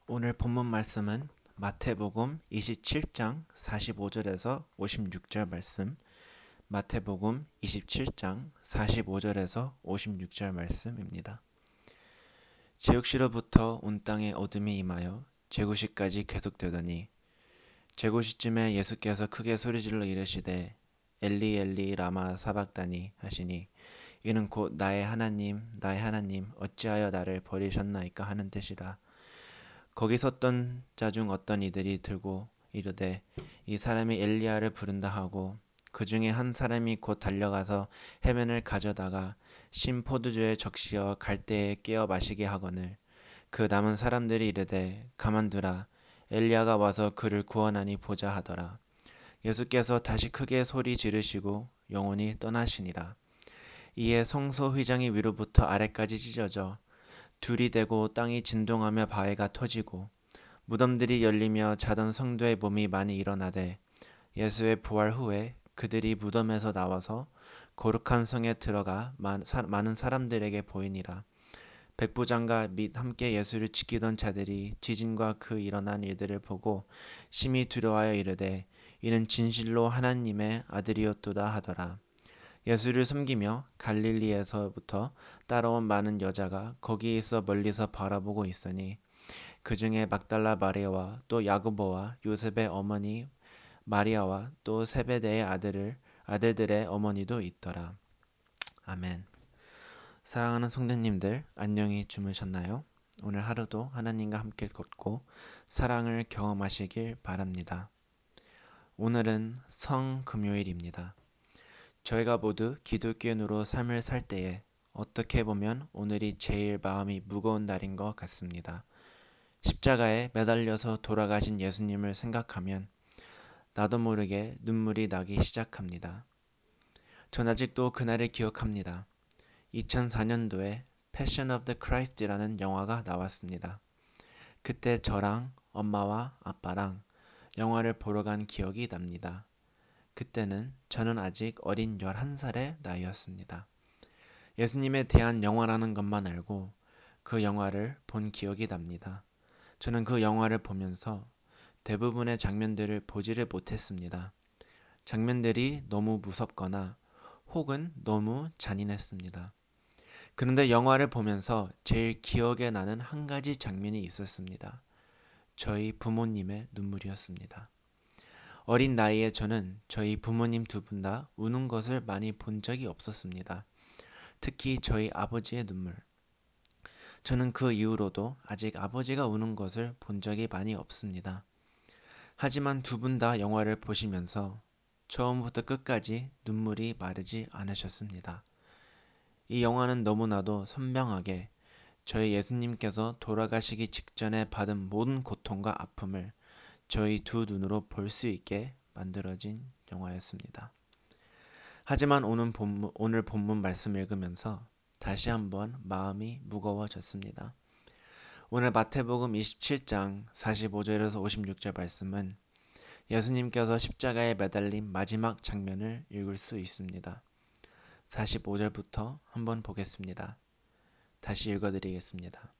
오늘 본문 말씀은 마태복음 27장 45절에서 56절 말씀, 마태복음 27장 45절에서 56절 말씀입니다. 제육시로부터 온 땅에 어둠이 임하여 제구시까지 계속되더니 제구시쯤에 예수께서 크게 소리질러 이르시되 엘리 엘리 라마 사박다니 하시니 이는 곧 나의 하나님 어찌하여 나를 버리셨나이까 하는 뜻이라. 거기 섰던 자 중 어떤 이들이 들고 이르되 이 사람이 엘리야를 부른다 하고 그 중에 한 사람이 곧 달려가서 해면을 가져다가 신 포도주에 적시어 갈대에 깨어 마시게 하거늘 그 남은 사람들이 이르되 가만두라 엘리야가 와서 그를 구원하니 보자 하더라. 예수께서 다시 크게 소리 지르시고 영원히 떠나시니라. 이에 성소 휘장이 위로부터 아래까지 찢어져 둘이 되고 땅이 진동하며 바위가 터지고 무덤들이 열리며 자던 성도의 몸이 많이 일어나되 예수의 부활 후에 그들이 무덤에서 나와서 거룩한 성에 들어가 많은 사람들에게 보이니라. 백부장과 및 함께 예수를 지키던 자들이 지진과 그 일어난 일들을 보고 심히 두려워하여 이르되 이는 진실로 하나님의 아들이었도다 하더라. 예수를 섬기며 갈릴리에서부터 따라온 많은 여자가 거기에 있어 멀리서 바라보고 있으니 그 중에 막달라 마리아와 또 야고보와 요셉의 어머니 마리아와 또 세베대의 아들들의 어머니도 있더라. 아멘. 사랑하는 성도님들, 안녕히 주무셨나요? 오늘 하루도 하나님과 함께 걷고 사랑을 경험하시길 바랍니다. 오늘은 성금요일입니다. 저희가 모두 기독교인으로 삶을 살 때에 어떻게 보면 오늘이 제일 마음이 무거운 날인 것 같습니다. 십자가에 매달려서 돌아가신 예수님을 생각하면 나도 모르게 눈물이 나기 시작합니다. 전 아직도 그날을 기억합니다. 2004년도에 Passion of the Christ이라는 영화가 나왔습니다. 그때 저랑 엄마와 아빠랑 영화를 보러 간 기억이 납니다. 그때는 저는 아직 어린 11살의 나이였습니다. 예수님에 대한 영화라는 것만 알고 그 영화를 본 기억이 납니다. 저는 그 영화를 보면서 대부분의 장면들을 보지를 못했습니다. 장면들이 너무 무섭거나 혹은 너무 잔인했습니다. 그런데 영화를 보면서 제일 기억에 나는 한 가지 장면이 있었습니다. 저희 부모님의 눈물이었습니다. 어린 나이에 저는 저희 부모님 두 분 다 우는 것을 많이 본 적이 없었습니다. 특히 저희 아버지의 눈물. 저는 그 이후로도 아직 아버지가 우는 것을 본 적이 많이 없습니다. 하지만 두 분 다 영화를 보시면서 처음부터 끝까지 눈물이 마르지 않으셨습니다. 이 영화는 너무나도 선명하게 저희 예수님께서 돌아가시기 직전에 받은 모든 고통과 아픔을 저희 두 눈으로 볼 수 있게 만들어진 영화였습니다. 하지만 오늘 본문 말씀 읽으면서 다시 한번 마음이 무거워졌습니다. 오늘 마태복음 27장 45절에서 56절 말씀은 예수님께서 십자가에 매달린 마지막 장면을 읽을 수 있습니다. 45절부터 한번 보겠습니다. 다시 읽어드리겠습니다.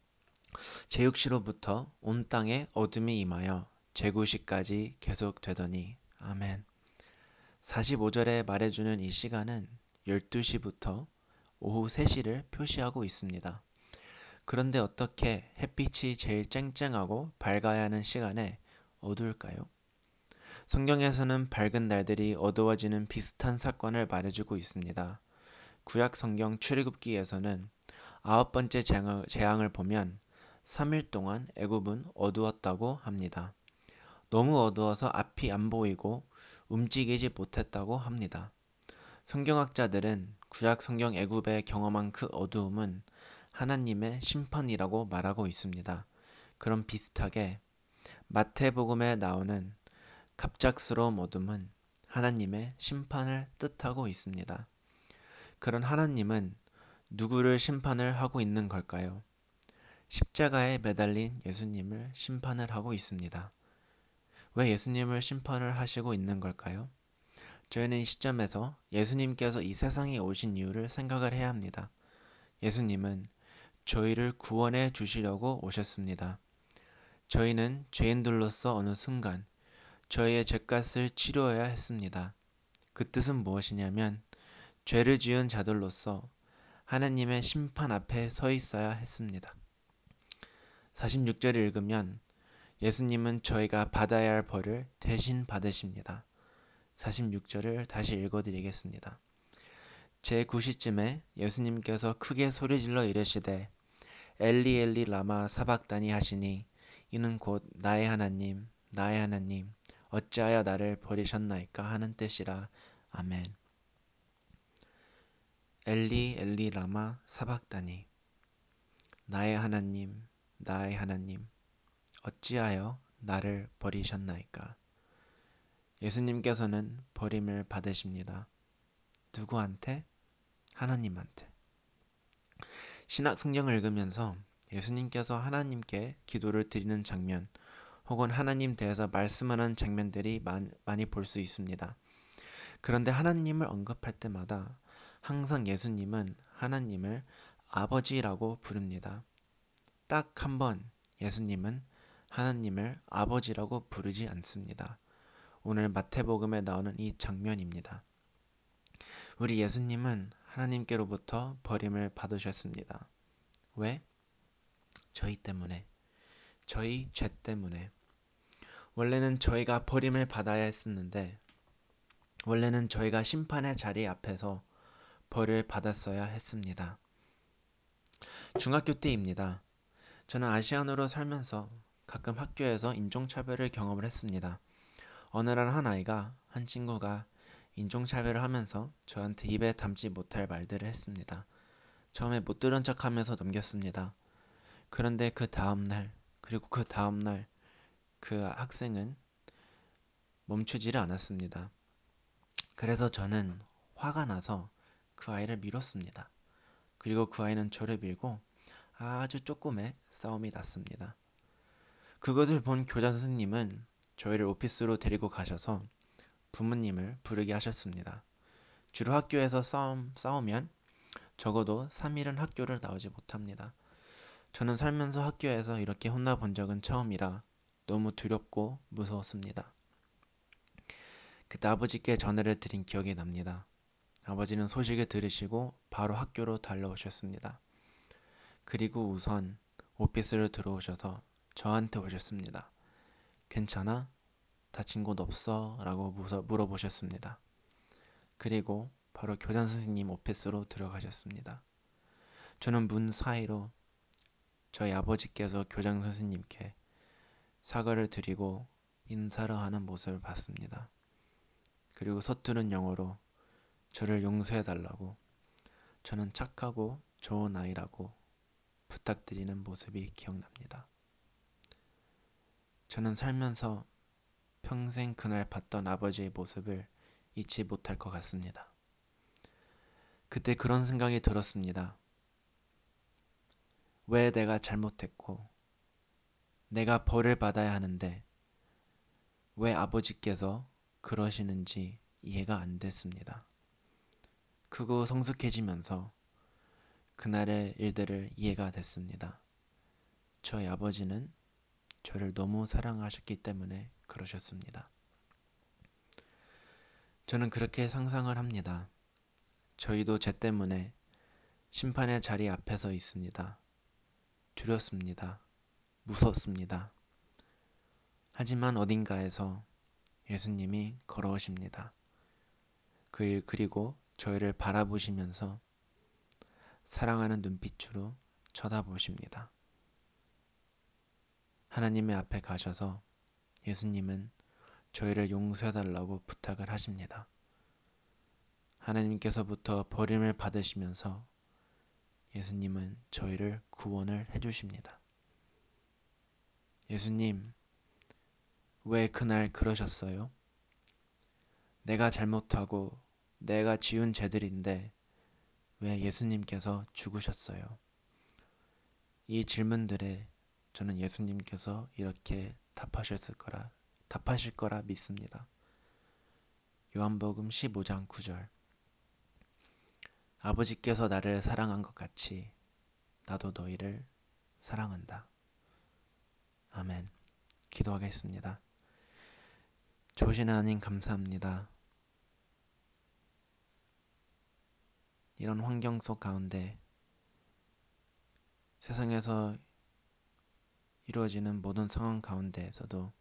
제육시로부터 온 땅에 어둠이 임하여 제구시까지 계속되더니 아멘. 45절에 말해주는 이 시간은 12시부터 오후 3시를 표시하고 있습니다. 그런데 어떻게 햇빛이 제일 쨍쨍하고 밝아야 하는 시간에 어두울까요? 성경에서는 밝은 날들이 어두워지는 비슷한 사건을 말해주고 있습니다. 구약 성경 출애굽기에서는 9번째 재앙을 보면 3일 동안 애굽은 어두웠다고 합니다. 너무 어두워서 앞이 안 보이고 움직이지 못했다고 합니다. 성경학자들은 구약 성경 애굽에 경험한 그 어두움은 하나님의 심판이라고 말하고 있습니다. 그럼 비슷하게 마태복음에 나오는 갑작스러운 어둠은 하나님의 심판을 뜻하고 있습니다. 그런 하나님은 누구를 심판을 하고 있는 걸까요? 십자가에 매달린 예수님을 심판을 하고 있습니다. 왜 예수님을 심판을 하시고 있는 걸까요? 저희는 이 시점에서 예수님께서 이 세상에 오신 이유를 생각을 해야 합니다. 예수님은 저희를 구원해 주시려고 오셨습니다. 저희는 죄인들로서 어느 순간 저희의 죄값을 치루어야 했습니다. 그 뜻은 무엇이냐면 죄를 지은 자들로서 하나님의 심판 앞에 서 있어야 했습니다. 46절을 읽으면 예수님은 저희가 받아야 할 벌을 대신 받으십니다. 46절을 다시 읽어드리겠습니다. 제9시쯤에 예수님께서 크게 소리질러 이르시되 엘리 엘리 라마 사박다니 하시니 이는 곧 나의 하나님 나의 하나님 어찌하여 나를 버리셨나이까 하는 뜻이라. 아멘. 엘리 엘리 라마 사박다니 나의 하나님 나의 하나님 어찌하여 나를 버리셨나이까. 예수님께서는 버림을 받으십니다. 누구한테? 하나님한테. 신약 성경을 읽으면서 예수님께서 하나님께 기도를 드리는 장면 혹은 하나님 대해서 말씀하는 장면들이 많이 볼 수 있습니다. 그런데 하나님을 언급할 때마다 항상 예수님은 하나님을 아버지라고 부릅니다. 딱 한 번 예수님은 하나님을 아버지라고 부르지 않습니다. 오늘 마태복음에 나오는 이 장면입니다. 우리 예수님은 하나님께로부터 버림을 받으셨습니다. 왜? 저희 때문에. 저희 죄 때문에. 원래는 저희가 버림을 받아야 했었는데 원래는 저희가 심판의 자리 앞에서 벌을 받았어야 했습니다. 중학교 때입니다. 저는 아시안으로 살면서 가끔 학교에서 인종차별을 경험을 했습니다. 어느 날 한 친구가 인종차별을 하면서 저한테 입에 담지 못할 말들을 했습니다. 처음에 못 들은 척 하면서 넘겼습니다. 그런데 그 다음날, 그리고 그 다음날 그 학생은 멈추지를 않았습니다. 그래서 저는 화가 나서 그 아이를 밀었습니다. 그리고 그 아이는 저를 밀고 아주 조금의 싸움이 났습니다. 그것을 본 교장 선생님은 저희를 오피스로 데리고 가셔서 부모님을 부르게 하셨습니다. 주로 학교에서 싸우면 적어도 3일은 학교를 나오지 못합니다. 저는 살면서 학교에서 이렇게 혼나본 적은 처음이라 너무 두렵고 무서웠습니다. 그때 아버지께 전화를 드린 기억이 납니다. 아버지는 소식을 들으시고 바로 학교로 달려오셨습니다. 그리고 우선 오피스를 들어오셔서 저한테 오셨습니다. 괜찮아? 다친 곳 없어? 라고 물어보셨습니다. 그리고 바로 교장 선생님 오피스로 들어가셨습니다. 저는 문 사이로 저희 아버지께서 교장 선생님께 사과를 드리고 인사를 하는 모습을 봤습니다. 그리고 서투른 영어로 저를 용서해달라고 저는 착하고 좋은 아이라고 부탁드리는 모습이 기억납니다. 저는 살면서 평생 그날 봤던 아버지의 모습을 잊지 못할 것 같습니다. 그때 그런 생각이 들었습니다. 왜 내가 잘못했고 내가 벌을 받아야 하는데 왜 아버지께서 그러시는지 이해가 안 됐습니다. 크고 성숙해지면서 그날의 일들을 이해가 됐습니다. 저희 아버지는 저를 너무 사랑하셨기 때문에 그러셨습니다. 저는 그렇게 상상을 합니다. 저희도 죄 때문에 심판의 자리 앞에 서 있습니다. 두렵습니다. 무섭습니다. 하지만 어딘가에서 예수님이 걸어오십니다. 그리고 저희를 바라보시면서 사랑하는 눈빛으로 쳐다보십니다. 하나님의 앞에 가셔서 예수님은 저희를 용서해달라고 부탁을 하십니다. 하나님께서부터 버림을 받으시면서 예수님은 저희를 구원을 해주십니다. 예수님, 왜 그날 그러셨어요? 내가 잘못하고 내가 지은 죄들인데 왜 예수님께서 죽으셨어요? 이 질문들에 저는 예수님께서 이렇게 답하실 거라 믿습니다. 요한복음 15장 9절. 아버지께서 나를 사랑한 것 같이 나도 너희를 사랑한다. 아멘. 기도하겠습니다. 좋으신 하나님 감사합니다. 이런 환경 속 가운데 세상에서 이루어지는 모든 상황 가운데에서도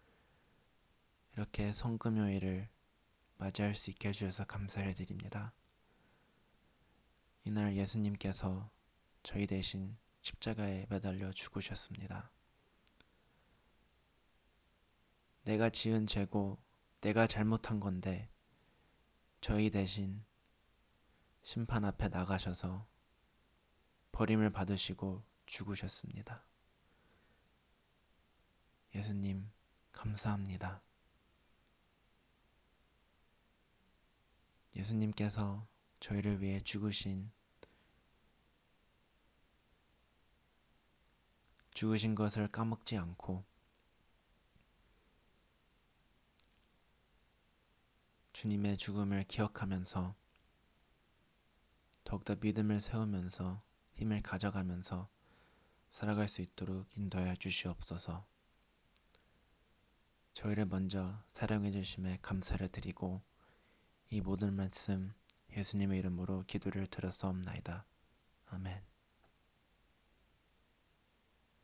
이렇게 성금요일을 맞이할 수 있게 해주셔서 감사를 드립니다. 이날 예수님께서 저희 대신 십자가에 매달려 죽으셨습니다. 내가 지은 죄고 내가 잘못한 건데 저희 대신 심판 앞에 나가셔서 버림을 받으시고 죽으셨습니다. 예수님, 감사합니다. 예수님께서 저희를 위해 죽으신 것을 까먹지 않고 주님의 죽음을 기억하면서 더욱더 믿음을 세우면서 힘을 가져가면서 살아갈 수 있도록 인도하여 주시옵소서. 저희를 먼저 사랑해 주심에 감사를 드리고 이 모든 말씀 예수님의 이름으로 기도를 드렸사옵나이다. 아멘.